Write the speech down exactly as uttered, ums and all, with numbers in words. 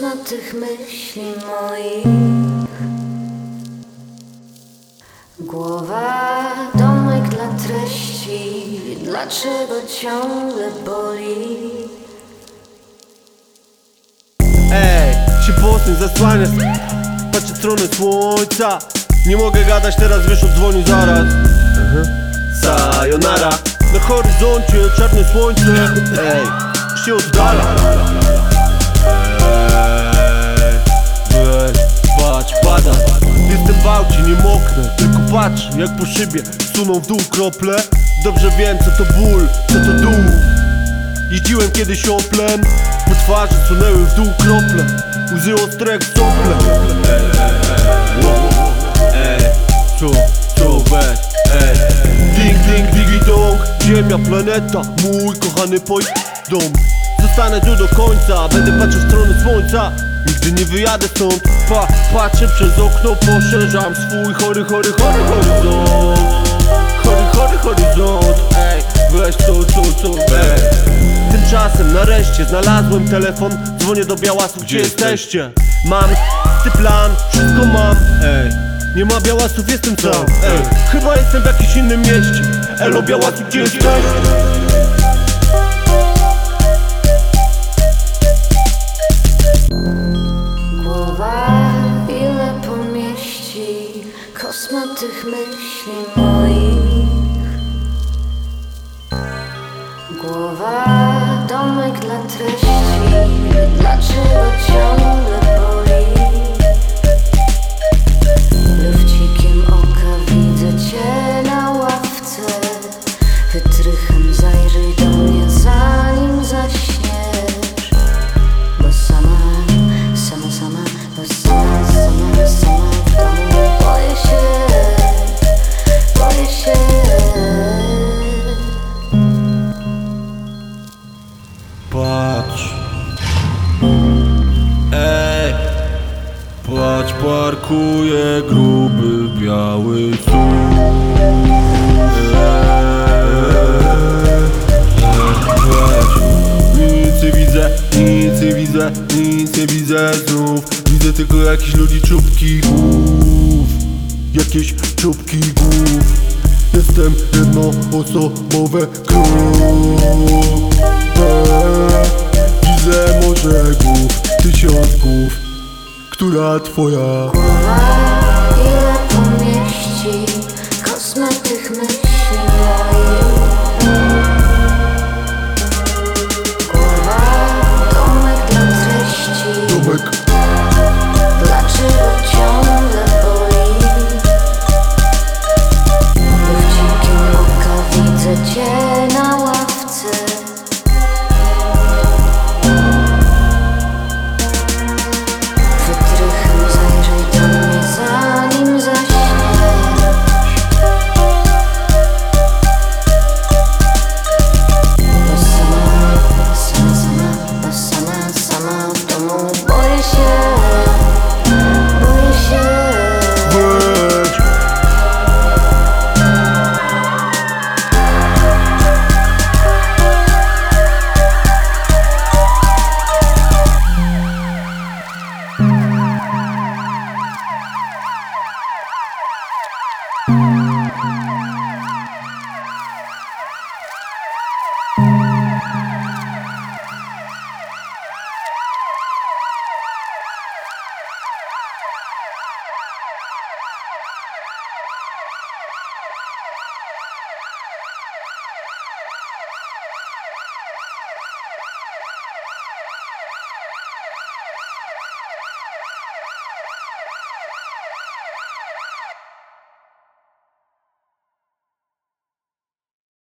kosmatych myśli moich. Głowa, domek dla treści, dlaczego ciągle boli? Ej, się posłuch zasłaniasz, patrzę w stronę słońca. Nie mogę gadać teraz, wiesz, odzwoni zaraz. mhm. Sayonara. Na horyzoncie czarne słońce. Ej, się oddala. Ej, weź, patrz, pada. Jestem w aucie, nie moknę, tylko patrzę jak po szybie suną w dół krople. Dobrze wiem, co to ból, co to dół. Jeździłem kiedyś Oplem, po twarzy sunęły w dół krople. Łzy ostre jak sople. Ej, ej, ej, ej, co, co, weź, ej. Ding, ding, digi dong, ziemia, planeta, mój kochany poj... dom. Zostanę tu do końca, będę patrzył w stronę słońca. Nigdy nie wyjadę stąd, pa, patrzę przez okno, poszerzam swój chory, chory, chory horyzont. Chory, chory horyzont, ej, weź co, co, co, ej. Tymczasem nareszcie znalazłem telefon, dzwonię do Białasów, gdzie jesteście? Mam ty plan, wszystko mam, ej. Nie ma Białasów, jestem sam, ej. Chyba jestem w jakimś innym mieście. Elo Białasów, gdzie jesteście? Głowa, ile pomieści kosmatych myśli moich. Głowa, domek dla treści, dlaczego ciągle boli? Lufcikiem oka widzę cię na ławce. Wytrychem zajrzyj do mnie, zanim zaśniesz. Bo sama, sama, sama, bo sama, sama, sama w domu boję się, boję się. Patrz, ej, patrz, parkuje gruby biały słup. Nic nie widzę, nic nie widzę, nic nie widzę znów. Widzę tylko jakichś ludzi czubki głów. Jakieś czubki głów. Jestem jednoosobowe krów. Widzę morze głów, tysiąc głów. Która twoja? Głowa,